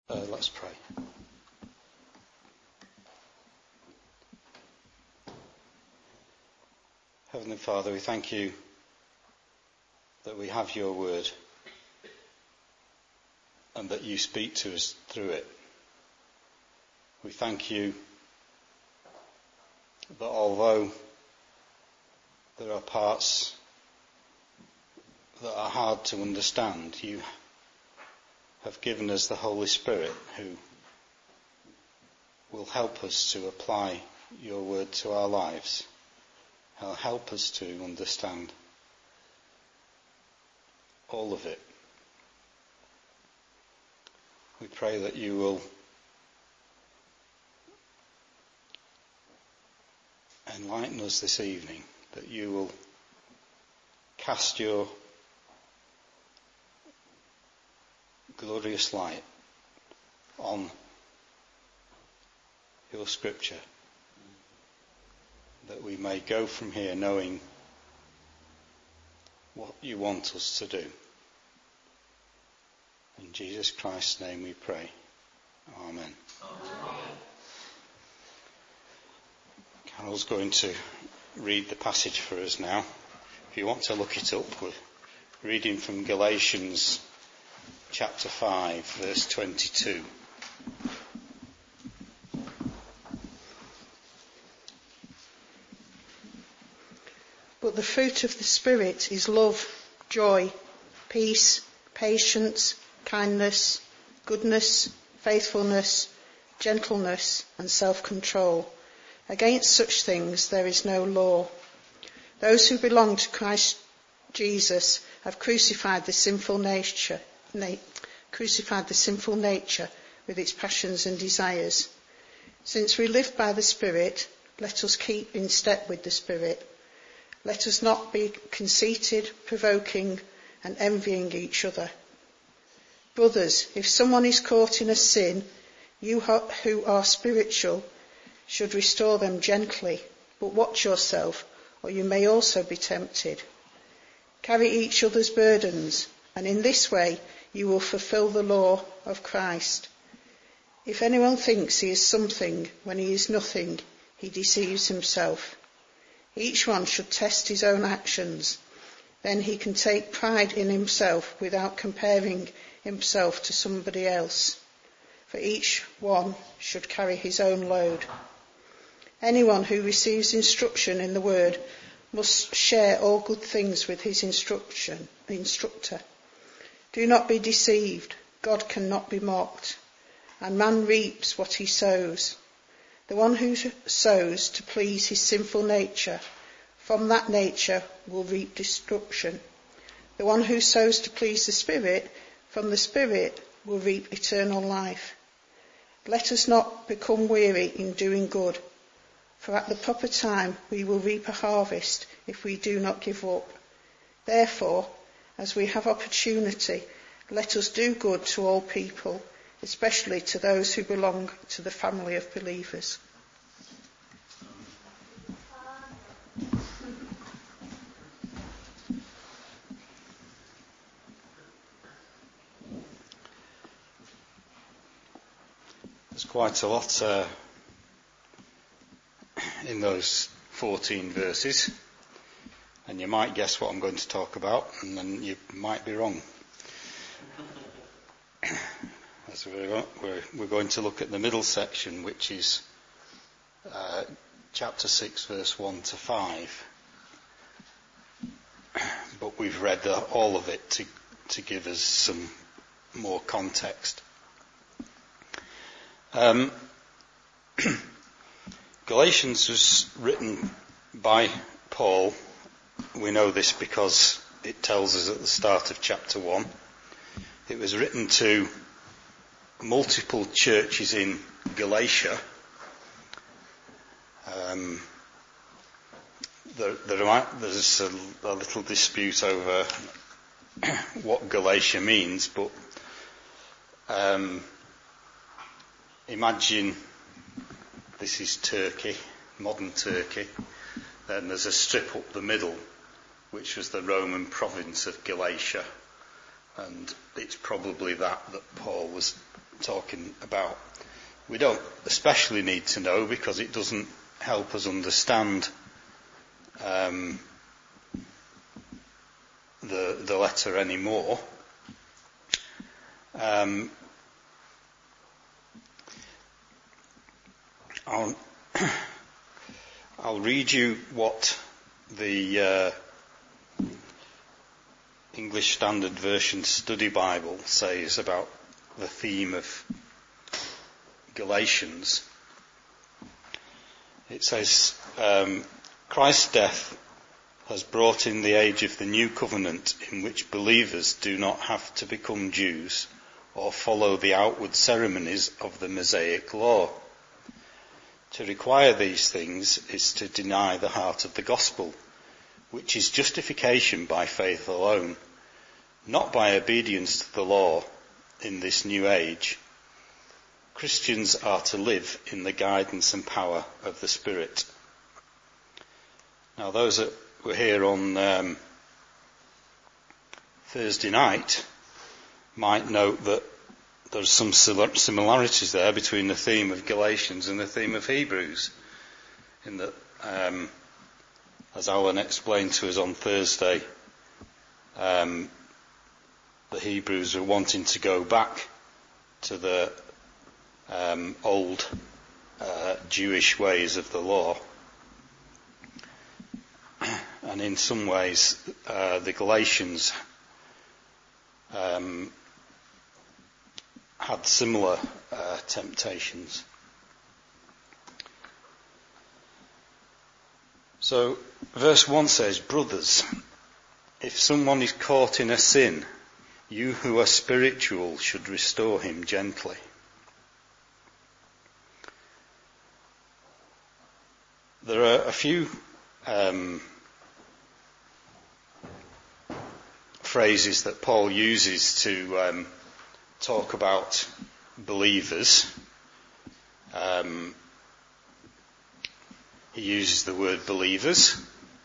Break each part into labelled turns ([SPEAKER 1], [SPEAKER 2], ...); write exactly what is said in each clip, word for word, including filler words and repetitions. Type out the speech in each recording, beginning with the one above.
[SPEAKER 1] Uh, let's pray. Heavenly Father, we thank you that we have your word and that you speak to us through it. We thank you that although there are parts that are hard to understand, you have given us the Holy Spirit who will help us to apply your word to our lives. He'll help us to understand all of it. We pray that you will enlighten us this evening, that you will cast your glorious light on your scripture, that we may go from here knowing what you want us to do. In Jesus Christ's name we pray. Amen. Amen. Carol's going to read the passage for us now. If you want to look it up, we're reading from Galatians chapter five, verse twenty-two.
[SPEAKER 2] But the fruit of the Spirit is love, joy, peace, patience, kindness, goodness, faithfulness, gentleness, and self-control. Against such things there is no law. Those who belong to Christ Jesus have crucified the sinful nature, na- crucified the sinful nature with its passions and desires. Since we live by the Spirit, let us keep in step with the Spirit. Let us not be conceited, provoking, and envying each other. Brothers, if someone is caught in a sin, you who are spiritual should restore them gently, but watch yourself, or you may also be tempted. Carry each other's burdens, and in this way you will fulfill the law of Christ. If anyone thinks he is something when he is nothing, he deceives himself. Each one should test his own actions. Then he can take pride in himself without comparing himself to somebody else. For each one should carry his own load. Anyone who receives instruction in the word must share all good things with his instruction, instructor. Do not be deceived. God cannot be mocked. And man reaps what he sows. The one who sows to please his sinful nature, from that nature will reap destruction. The one who sows to please the Spirit, from the Spirit will reap eternal life. Let us not become weary in doing good, for at the proper time we will reap a harvest if we do not give up. Therefore, as we have opportunity, let us do good to all people, especially to those who belong to the family of believers.
[SPEAKER 1] There's quite a lot uh, in those fourteen verses, and you might guess what I'm going to talk about, and then you might be wrong. As we're, we're, we're going to look at the middle section, which is uh, chapter six, verse one to five. But we've read the, all of it to, to give us some more context. Um, Galatians was written by Paul. We know this because it tells us at the start of chapter one. It was written to multiple churches in Galatia. Um, there, there are, there's a, a little dispute over what Galatia means, but um, imagine this is Turkey, modern Turkey, then there's a strip up the middle, which was the Roman province of Galatia, and it's probably that that Paul was talking about. We don't especially need to know because it doesn't help us understand um, the, the letter anymore. Um, I'll, I'll read you what the uh, English Standard Version Study Bible says about the theme of Galatians. It says, um, Christ's death has brought in the age of the new covenant in which believers do not have to become Jews or follow the outward ceremonies of the Mosaic law. To require these things is to deny the heart of the gospel, which is justification by faith alone, not by obedience to the law in this new age. Christians are to live in the guidance and power of the Spirit. Now, those that were here on um, Thursday night might note that there's some similarities there between the theme of Galatians and the theme of Hebrews, in that, um, as Alan explained to us on Thursday, um, the Hebrews are wanting to go back to the um, old uh, Jewish ways of the law. And in some ways, uh, the Galatians um, had similar uh, temptations. So, verse one says, brothers, if someone is caught in a sin, you who are spiritual should restore him gently. There are a few um, phrases that Paul uses to um, talk about believers. Um, he uses the word believers,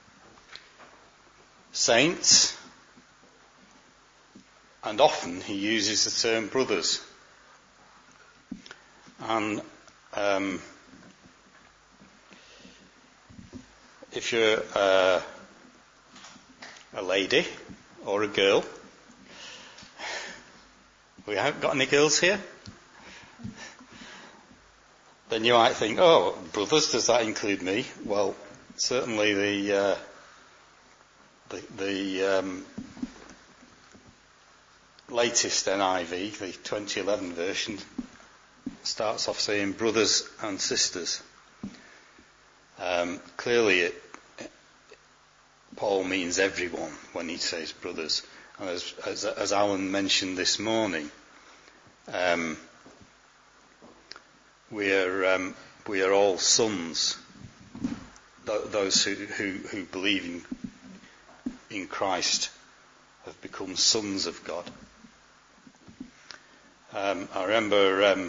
[SPEAKER 1] saints, and often he uses the term brothers. And um, if you're uh, a lady or a girl, we haven't got any girls here, then you might think, oh, brothers, does that include me? Well, certainly the uh, the, the um, latest N I V, the twenty eleven version, starts off saying brothers and sisters. Um, clearly, it, it, Paul means everyone when he says brothers. And as, as, as Alan mentioned this morning, um, we are um, we are all sons. Th- those who, who, who believe in in Christ have become sons of God. Um, I remember um,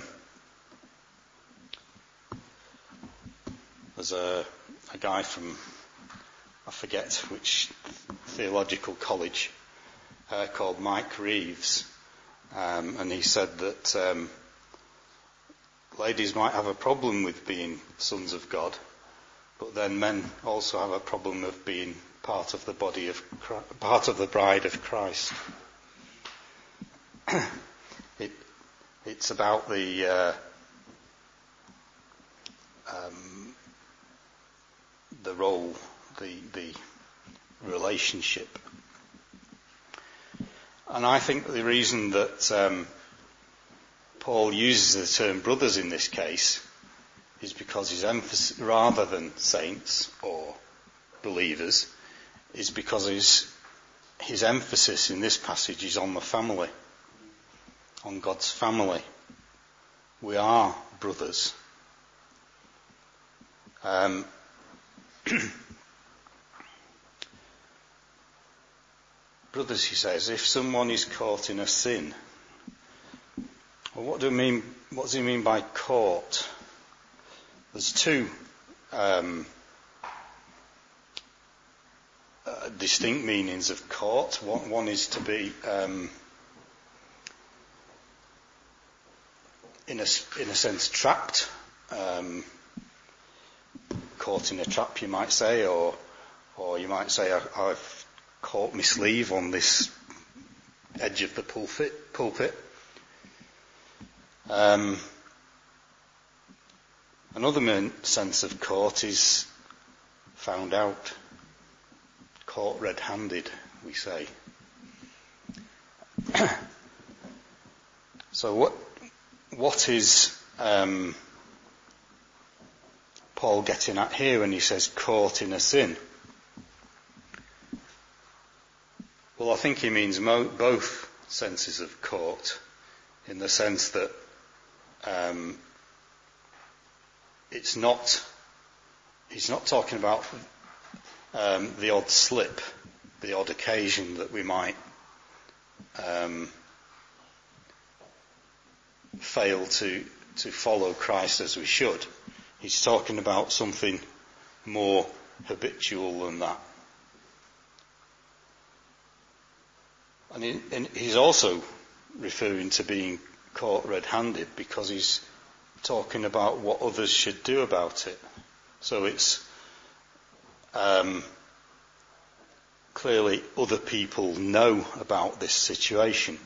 [SPEAKER 1] there's a, a guy from, I forget which theological college, uh, called Mike Reeves, um, and he said that um, ladies might have a problem with being sons of God, but then men also have a problem of being part of the body of Christ, part of the bride of Christ. it, it's about the uh, um, the role, the the relationship. And I think the reason that um, Paul uses the term brothers in this case is because his emphasis, rather than saints or believers, is because his, his emphasis in this passage is on the family, on God's family. We are brothers. Um, brothers, he says, if someone is caught in a sin. Well, what do I mean? What does he mean by caught? There's two um, uh, distinct meanings of caught. One, one is to be um, in a, in a sense, trapped, um, caught in a trap, you might say, or or you might say, I, I've caught my sleeve on this edge of the pulpit. pulpit. Um, another main sense of caught is found out, caught red-handed, we say. So what what is um, Paul getting at here when he says caught in a sin? Well, I think he means mo- both senses of caught, in the sense that um, it's not, he's not talking about um, the odd slip, the odd occasion that we might um, fail to, to follow Christ as we should. He's talking about something more habitual than that. And, he, and he's also referring to being caught red-handed because he's talking about what others should do about it. So it's um, clearly other people know about this situation.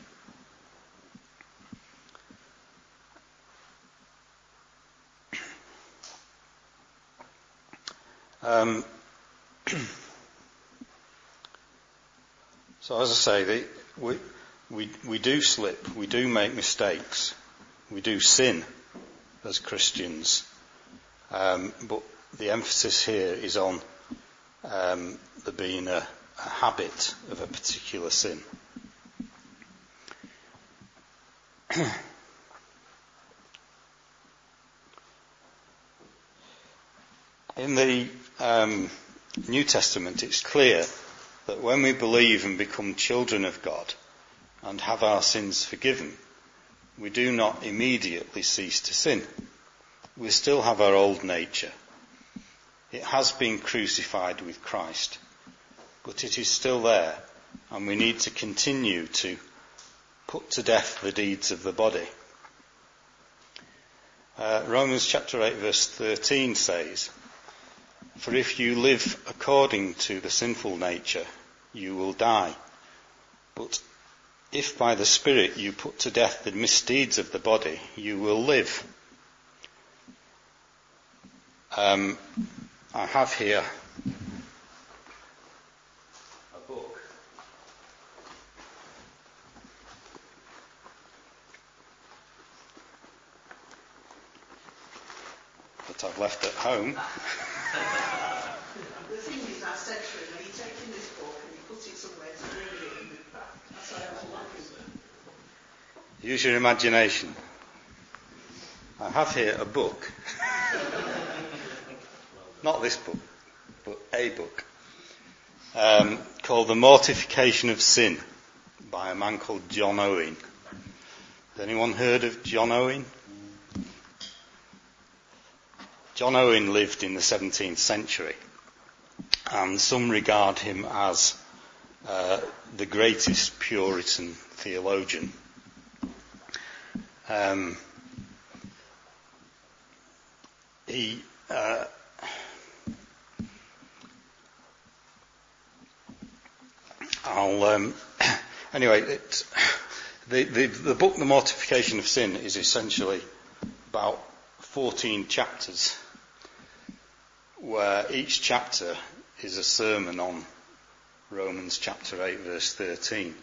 [SPEAKER 1] Um, so as I say, the, we, we, we do slip, we do make mistakes, we do sin as Christians, um, but the emphasis here is on um, there being a, a habit of a particular sin. In the um, New Testament, it's clear that when we believe and become children of God and have our sins forgiven, we do not immediately cease to sin. We still have our old nature. It has been crucified with Christ, but it is still there, and we need to continue to put to death the deeds of the body. Uh, Romans chapter eight verse thirteen says, "For if you live according to the sinful nature, you will die. But if by the Spirit you put to death the misdeeds of the body, you will live." Um, I have here a book. That I've left at home.
[SPEAKER 2] The thing is, I said to him, are you taking this book and you put it somewhere to bring it and move back? That's why I was laughing.
[SPEAKER 1] Use your imagination. I have here a book. Not this book, but a book. Um, called The Mortification of Sin by a man called John Owen. Has anyone heard of John Owen? John Owen lived in the seventeenth century, and some regard him as uh, the greatest Puritan theologian. Um, he uh, I'll um, anyway. It, the, the the book, The Mortification of Sin, is essentially about fourteen chapters, where each chapter is a sermon on Romans chapter eight, verse thirteen.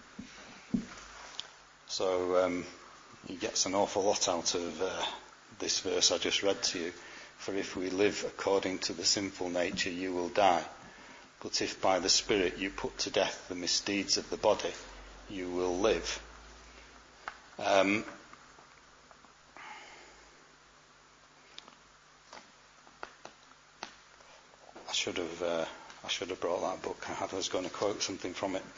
[SPEAKER 1] So um, he gets an awful lot out of uh, this verse I just read to you. For if we live according to the sinful nature, you will die. But if by the Spirit you put to death the misdeeds of the body, you will live. Um, I should have uh, I should have brought that book. I was going to quote something from it.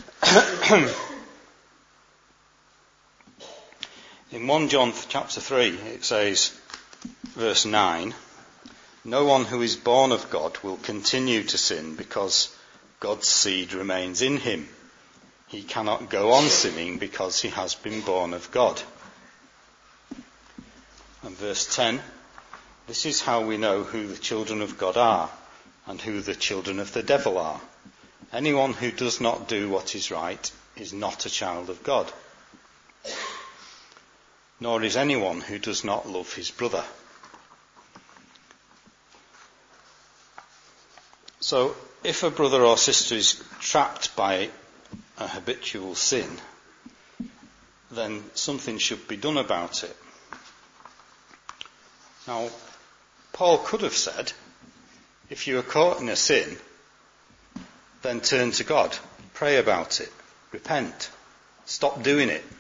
[SPEAKER 1] In First John chapter three, it says, verse nine, "No one who is born of God will continue to sin because God's seed remains in him. He cannot go on sinning because he has been born of God." And verse ten, this is how we know who the children of God are and who the children of the devil are. Anyone who does not do what is right is not a child of God, nor is anyone who does not love his brother. So, if a brother or sister is trapped by a habitual sin, then something should be done about it. Now, Paul could have said, if you are caught in a sin, then turn to God, pray about it, repent, stop doing it.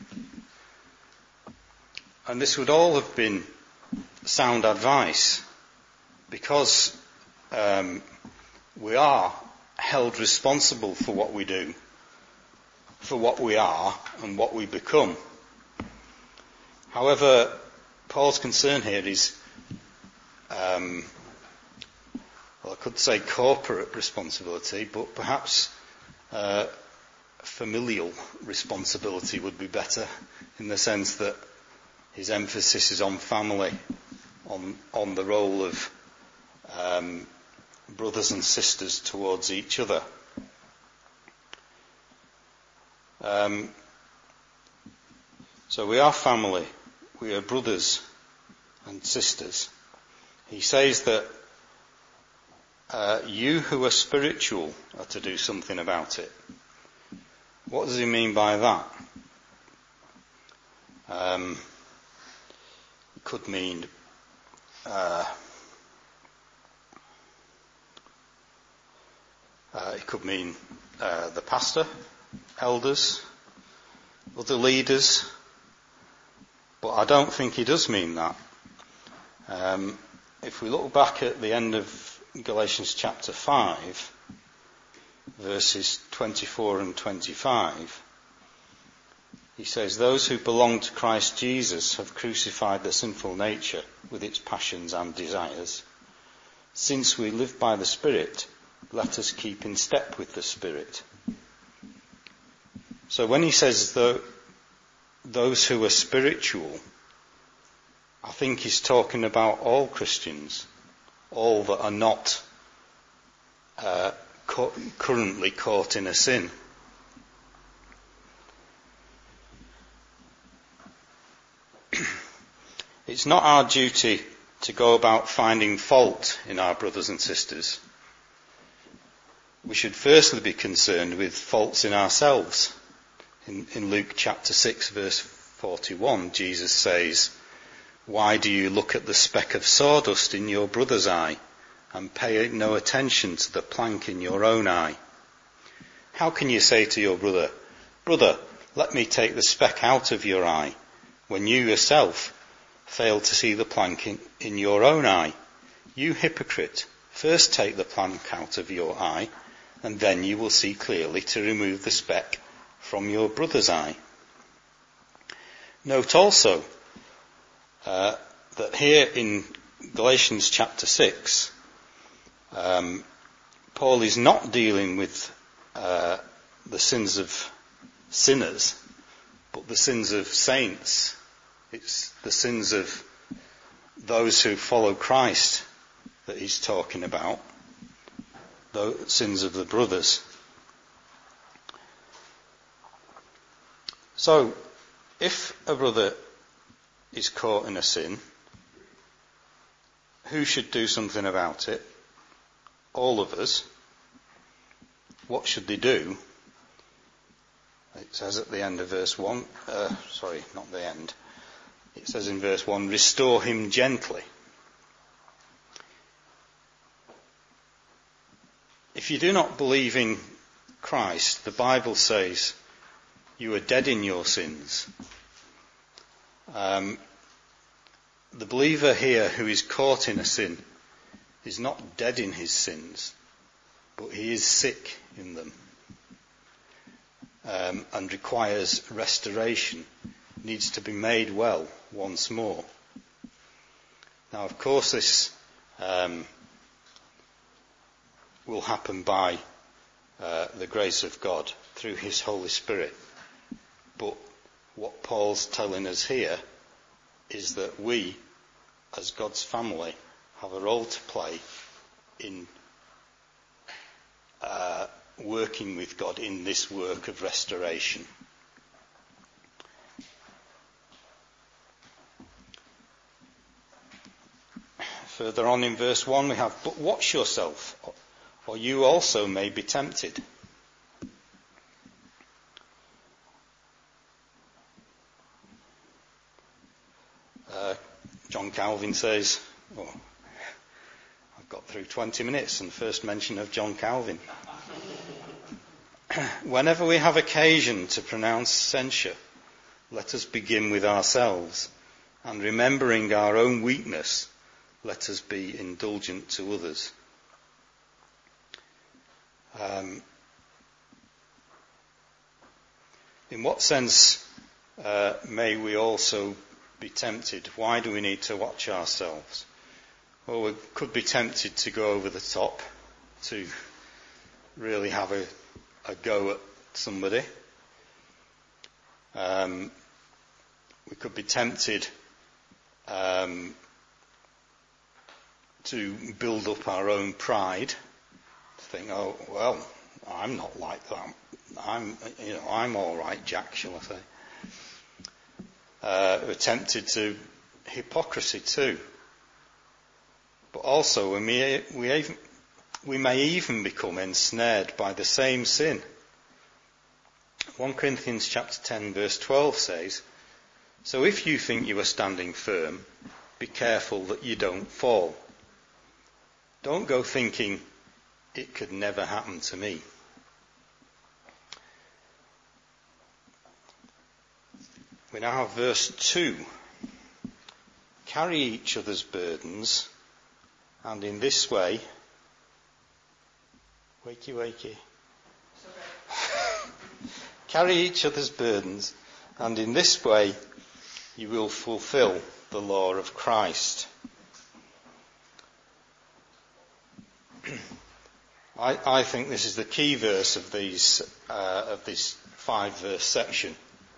[SPEAKER 1] And this would all have been sound advice, because um, we are held responsible for what we do, for what we are and what we become. However, Paul's concern here is, um, well, I could say corporate responsibility, but perhaps uh, familial responsibility would be better, in the sense that his emphasis is on family, on on the role of um, brothers and sisters towards each other. Um, so we are family, we are brothers and sisters. He says that uh, you who are spiritual are to do something about it. What does he mean by that? Um, it could mean uh, uh, it could mean uh, the pastor, elders, other leaders, but I don't think he does mean that. Um, if we look back at the end of Galatians chapter five, verses twenty-four and twenty-five, he says, those who belong to Christ Jesus have crucified the sinful nature with its passions and desires. Since we live by the Spirit, let us keep in step with the Spirit. So when he says the, those who are spiritual, I think he's talking about all Christians, all that are not uh, cu- currently caught in a sin. It's not our duty to go about finding fault in our brothers and sisters. We should firstly be concerned with faults in ourselves. In, in Luke chapter six, verse forty-one, Jesus says, why do you look at the speck of sawdust in your brother's eye and pay no attention to the plank in your own eye? How can you say to your brother, brother, let me take the speck out of your eye, when you yourself fail to see the plank in, in your own eye? You hypocrite, first take the plank out of your eye, and then you will see clearly to remove the speck from your brother's eye. Note also uh, that here in Galatians chapter six, um, Paul is not dealing with uh, the sins of sinners, but the sins of saints. It's the sins of those who follow Christ that he's talking about, the sins of the brothers. So, if a brother is caught in a sin, who should do something about it? All of us. What should they do? It says at the end of verse one, uh, sorry, not the end. It says in verse one, restore him gently. If you do not believe in Christ, the Bible says you are dead in your sins. Um, the believer here who is caught in a sin is not dead in his sins, but he is sick in them, um, and requires restoration, needs to be made well once more. Now, of course, this um, will happen by uh, the grace of God through his Holy Spirit. But what Paul's telling us here is that we as God's family, have a role to play in uh, working with God in this work of restoration. Further on in verse one we have, "But watch yourself, or you also may be tempted." Uh, John Calvin says, oh, I've got through twenty minutes and the first mention of John Calvin. "Whenever we have occasion to pronounce censure, let us begin with ourselves, and remembering our own weakness, let us be indulgent to others." Um, in what sense uh, may we also be tempted? Why do we need to watch ourselves? Well, we could be tempted to go over the top, to really have a, a go at somebody. Um, we could be tempted um, to build up our own pride, to think, oh, well, I'm not like that. I'm, you know, I'm all right, Jack, shall I say. Uh, we're tempted to hypocrisy too. But also we may, we, even, we may even become ensnared by the same sin. First Corinthians chapter ten verse twelve says, "So if you think you are standing firm, be careful that you don't fall. Don't go thinking, it could never happen to me." We now have verse two. "Carry each other's burdens, and in this way..." Wakey, wakey. "Carry each other's burdens, and in this way you will fulfill the law of Christ." I, I think this is the key verse of these uh, of this five-verse section.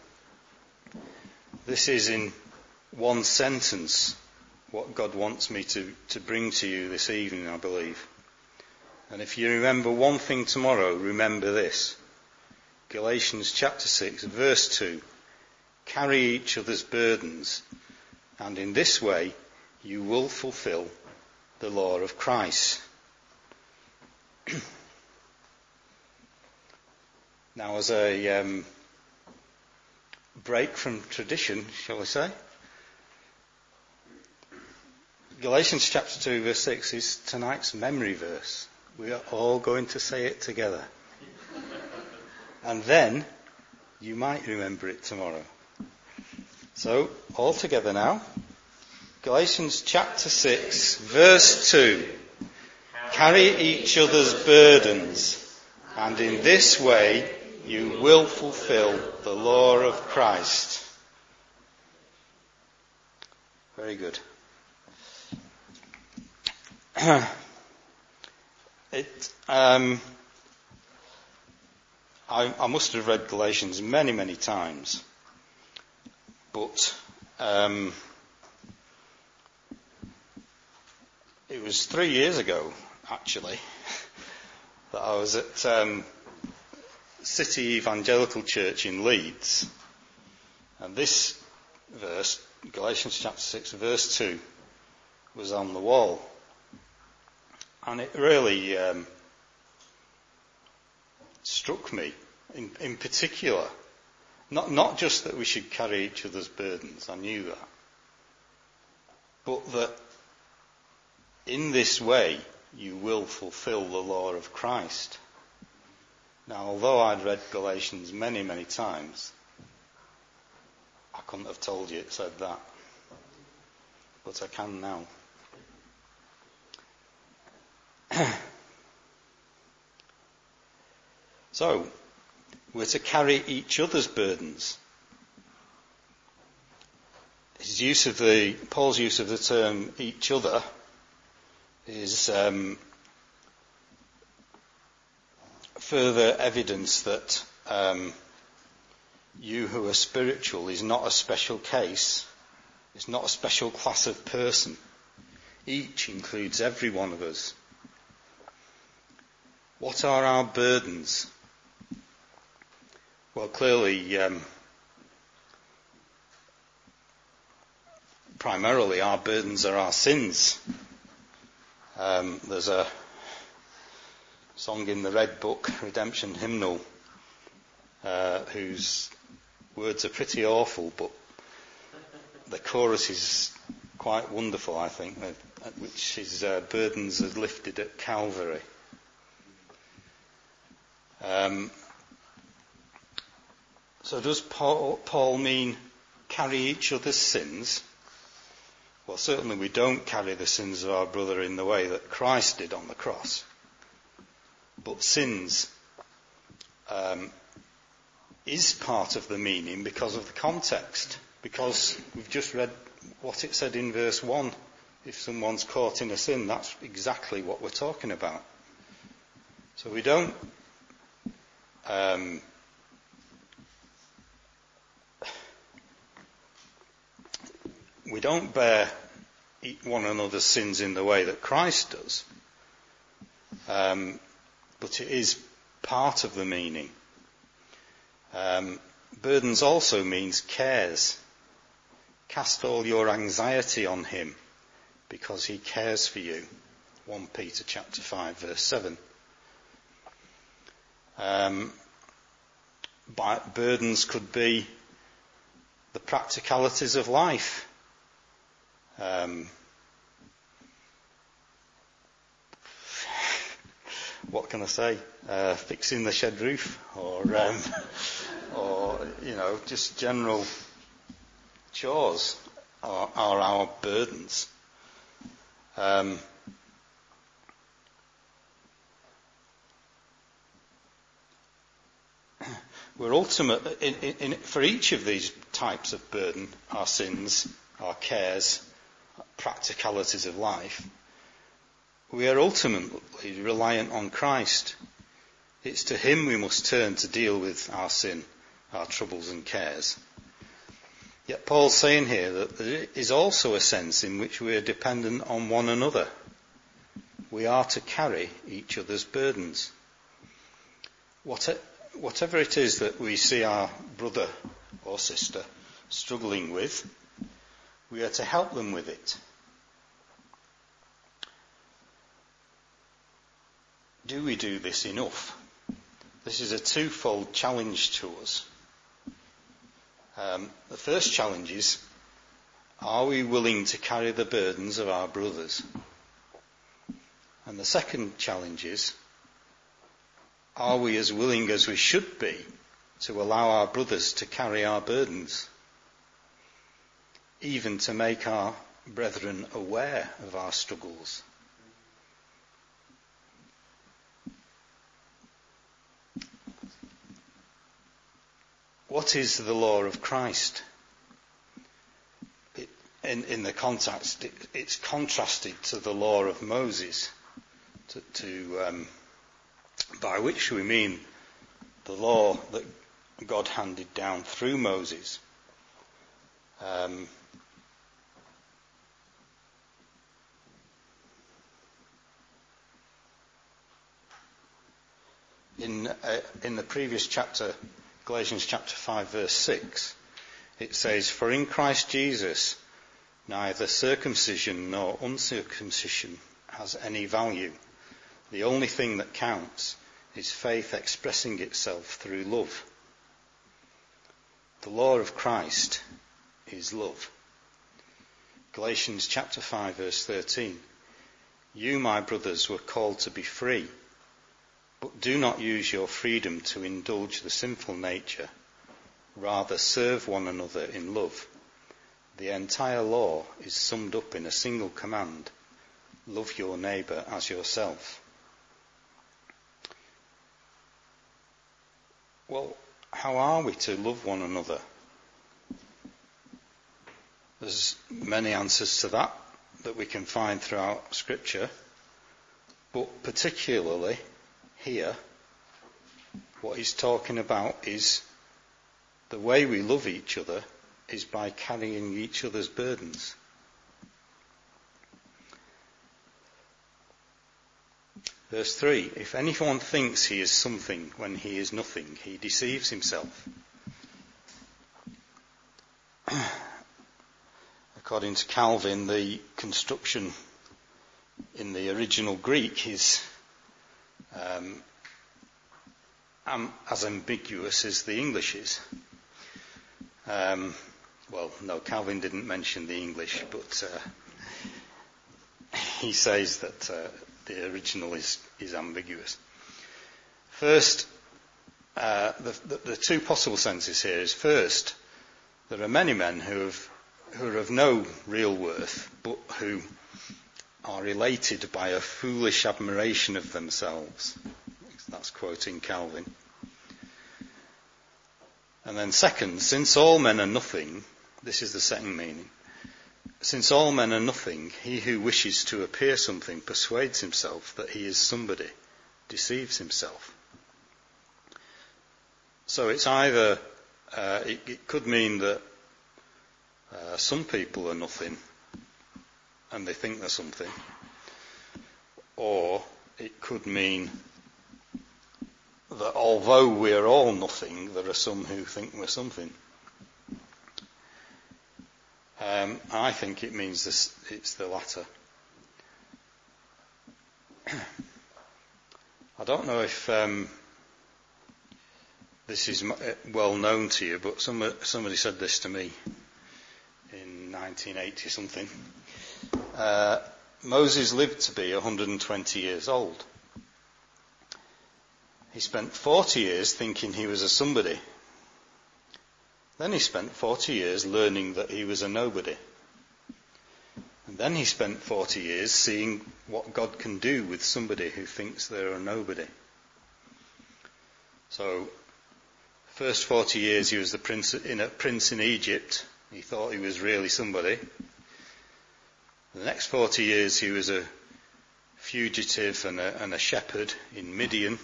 [SPEAKER 1] This is in one sentence what God wants me to, to bring to you this evening, I believe. And if you remember one thing tomorrow, remember this. Galatians chapter six, verse two. "Carry each other's burdens, and in this way you will fulfill the law of Christ." Now, as a um, break from tradition, shall we say, Galatians chapter two verse six is tonight's memory verse. We are all going to say it together. And then you might remember it tomorrow. So, all together now. Galatians chapter six verse two. "Carry each other's burdens, and in this way you will fulfill the law of Christ." Very good. it, um, I, I must have read Galatians many, many times, but um, it was three years ago, actually, that I was at um, City Evangelical Church in Leeds, and this verse, Galatians chapter six, verse two, was on the wall, and it really um, struck me in, in particular. Not not just that we should carry each other's burdens, I knew that, but that in this way you will fulfill the law of Christ. Now, although I'd read Galatians many, many times, I couldn't have told you it said that. But I can now. So, we're to carry each other's burdens. His use of the, Paul's use of the term each other is um, further evidence that um, you who are spiritual is not a special case It's not a special class of person. Each includes every one of us. What are our burdens? Well, clearly, um, primarily our burdens are our sins. Um, there's a song in the Red Book, Redemption Hymnal, uh, whose words are pretty awful, but the chorus is quite wonderful, I think, which is uh, burdens are lifted at Calvary. Um, so does Paul, Paul mean carry each other's sins? Well, certainly we don't carry the sins of our brother in the way that Christ did on the cross. But sins um, is part of the meaning because of the context. Because we've just read what it said in verse one. If someone's caught in a sin, that's exactly what we're talking about. So we don't um, we don't bear one another's sins in the way that Christ does. Um, but it is part of the meaning. Um, burdens also means cares. Cast all your anxiety on him because he cares for you. First Peter chapter five verse seven. Um, burdens could be the practicalities of life. Um, what can I say? Uh, fixing the shed roof, or um, or you know, just general chores are, are our burdens. Um, we're ultimate in, in, in, for each of these types of burden, our sins, our cares, practicalities of life. We are ultimately reliant on Christ. It's to him we must turn to deal with our sin, our troubles and cares. Yet Paul's saying here that there is also a sense in which we are dependent on one another. We are to carry each other's burdens. Whatever it is that we see our brother or sister struggling with, we are to help them with it. Do we do this enough? This is a twofold challenge to us. Um, the first challenge is, are we willing to carry the burdens of our brothers? And the second challenge is, are we as willing as we should be to allow our brothers to carry our burdens? Even to make our brethren aware of our struggles. What is the law of Christ? It, in, in the context, it, it's contrasted to the law of Moses, to, to um, by which we mean the law that God handed down through Moses. Um, in uh, in the previous chapter, Galatians chapter five verse six, it says, "For in Christ Jesus neither circumcision nor uncircumcision has any value. The only thing that counts is faith expressing itself through love." The law of Christ is love. Galatians chapter five verse thirteen, "You, my brothers, were called to be free, but do not use your freedom to indulge the sinful nature. Rather, serve one another in love. The entire law is summed up in a single command: love your neighbour as yourself." Well, how are we to love one another? There's many answers to that that we can find throughout Scripture, but particularly here, what he's talking about is the way we love each other is by carrying each other's burdens. Verse three, if anyone thinks he is something when he is nothing, he deceives himself. According to Calvin, the construction in the original Greek is um, um, as ambiguous as the English is. Um, well, no, Calvin didn't mention the English, but uh, he says that uh, the original is, is ambiguous. First, uh, the, the, the two possible senses here is, first, there are many men who have who are of no real worth, but who are elated by a foolish admiration of themselves. That's quoting Calvin. And then second, since all men are nothing, this is the second meaning, since all men are nothing, he who wishes to appear something persuades himself that he is somebody, deceives himself. So it's either, uh, it, it could mean that uh, some people are nothing and they think they're something, or it could mean that although we're all nothing, there are some who think we're something. Um, I think it means this, it's the latter. I don't know if um, this is well known to you, but somebody, somebody said this to me in nineteen eighty something. Uh, Moses lived to be one hundred twenty years old. He spent forty years thinking he was a somebody. Then he spent forty years learning that he was a nobody. And then he spent forty years seeing what God can do with somebody who thinks they're a nobody. So, first forty years he was the prince in a prince in Egypt. He thought he was really somebody. The next forty years he was a fugitive and a, and a shepherd in Midian.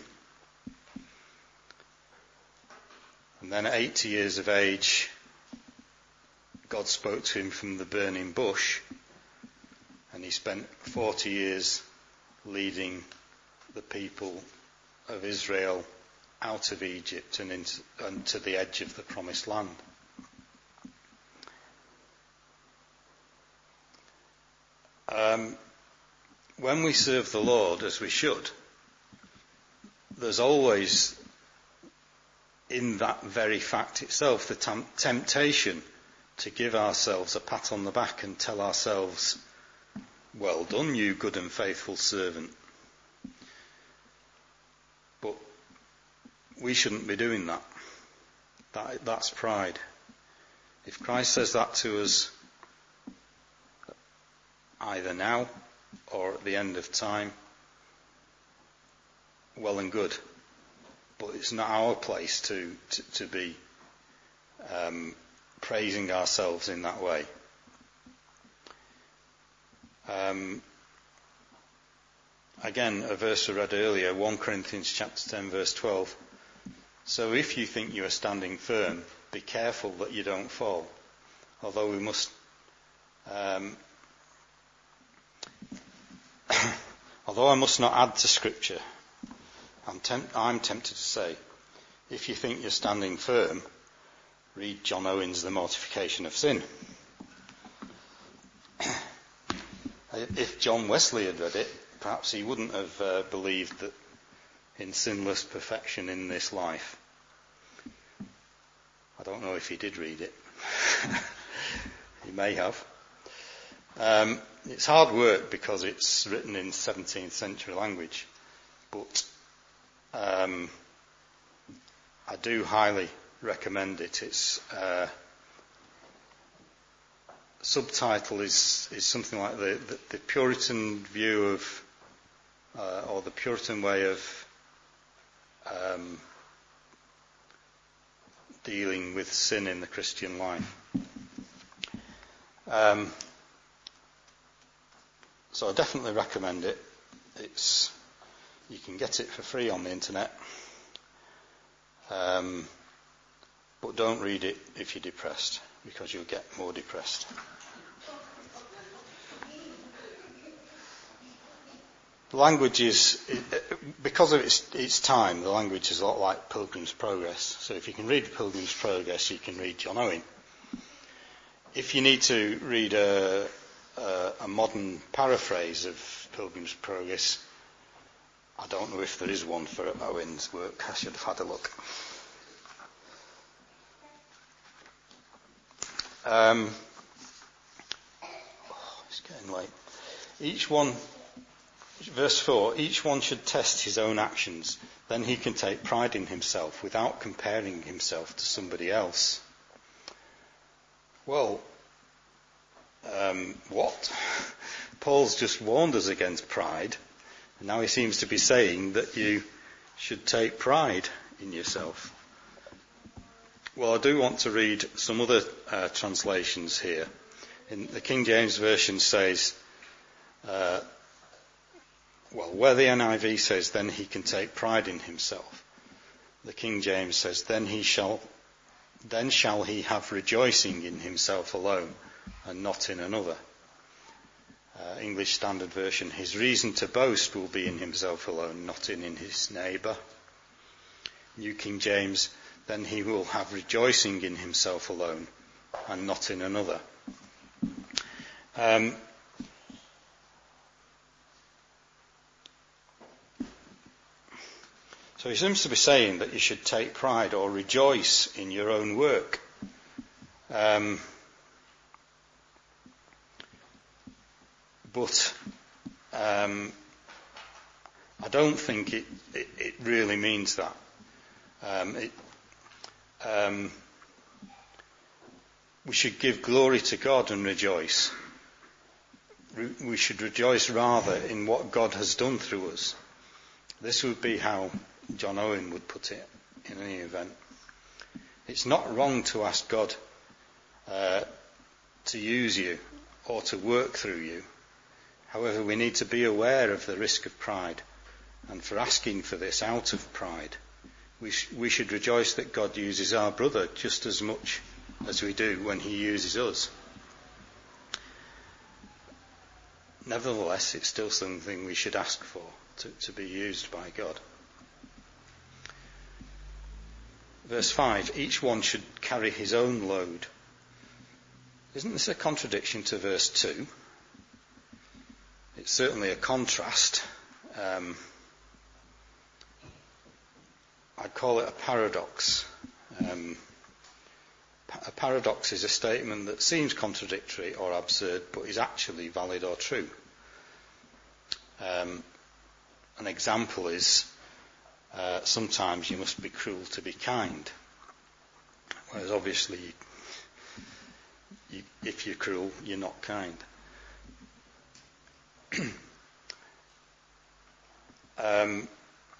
[SPEAKER 1] And then at eighty years of age, God spoke to him from the burning bush, and he spent forty years leading the people of Israel out of Egypt and, into, and to the edge of the promised land. Um, when we serve the Lord, as we should, there's always, in that very fact itself, the tem- temptation to give ourselves a pat on the back and tell ourselves, well done, you good and faithful servant. But we shouldn't be doing that. that. That's pride. If Christ says that to us, either now or at the end of time, well and good. But it's not our place to, to, to be um, praising ourselves in that way. Um, again, a verse I read earlier, First Corinthians chapter ten, verse twelve. So if you think you are standing firm, be careful that you don't fall. Although we must, um, although I must not add to Scripture, I'm, temp- I'm tempted to say, if you think you're standing firm, read John Owen's The Mortification of Sin. If John Wesley had read it, perhaps he wouldn't have uh, believed that in sinless perfection in this life. I don't know if he did read it. He may have. Um, it's hard work because it's written in seventeenth century language, but um, I do highly recommend it. Its uh, subtitle is is something like the, the, the Puritan view of, uh, or the Puritan way of um, dealing with sin in the Christian life. Um, so I definitely recommend it. It's you can get it for free on the internet. Um, but don't read it if you're depressed. because you'll get more depressed. The language is, because of its, its time, the language is a lot like Pilgrim's Progress. So if you can read Pilgrim's Progress, you can read John Owen. If you need to read a, a, a modern paraphrase of Pilgrim's Progress, I don't know if there is one for Owen's work. I should have had a look. Um, oh, it's getting late. Each one, verse four, each one should test his own actions. Then he can take pride in himself without comparing himself to somebody else. Well, um, what? Paul's just warned us against pride. And now he seems to be saying that you should take pride in yourself. Well, I do want to read some other uh, translations here. In the King James Version says, uh, well, where the N I V says, then he can take pride in himself. The King James says, then he shall, then shall he have rejoicing in himself alone, and not in another. Uh, English Standard Version, his reason to boast will be in himself alone, not in, in his neighbour. New King James, then he will have rejoicing in himself alone, and not in another. Um, so he seems to be saying that you should take pride or rejoice in your own work. Um, But um, I don't think it, it, it really means that. Um, it, um, we should give glory to God and rejoice. Re- we should rejoice rather in what God has done through us. This would be how John Owen would put it in any event. It's not wrong to ask God uh, to use you or to work through you. However, we need to be aware of the risk of pride, and for asking for this out of pride, we, sh- we should rejoice that God uses our brother just as much as we do when he uses us. Nevertheless, it's still something we should ask for, to, to be used by God. Verse five, each one should carry his own load. Isn't this a contradiction to verse two? It's certainly a contrast. Um, I'd call it a paradox. Um, a paradox is a statement that seems contradictory or absurd, but is actually valid or true. Um, an example is, uh, sometimes you must be cruel to be kind. Whereas obviously, you, you, if you're cruel, you're not kind. um,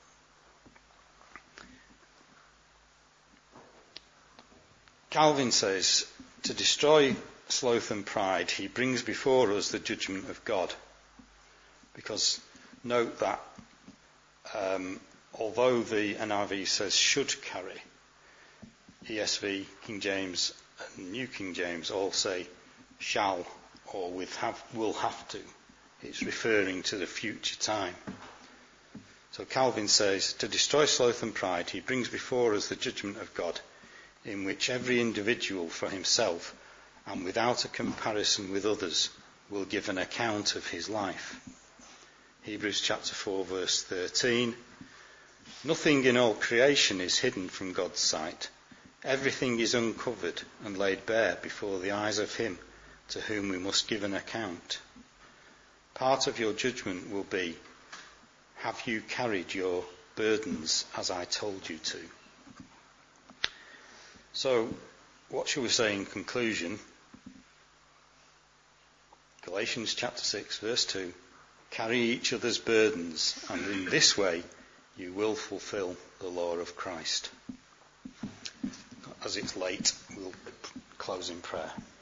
[SPEAKER 1] Calvin says, to destroy sloth and pride, he brings before us the judgment of God. Because note that um, although the N I V says should carry, E S V, King James and New King James all say shall or with have, will have to. It's referring to the future time. So Calvin says, to destroy sloth and pride, he brings before us the judgment of God, in which every individual for himself and without a comparison with others will give an account of his life. Hebrews chapter four verse thirteen, nothing in all creation is hidden from God's sight. Everything is uncovered and laid bare before the eyes of him to whom we must give an account. Part of your judgment will be, have you carried your burdens as I told you to? So, what shall we say in conclusion? Galatians chapter six verse two, carry each other's burdens, and in this way you will fulfill the law of Christ. As it's late, we'll close in prayer.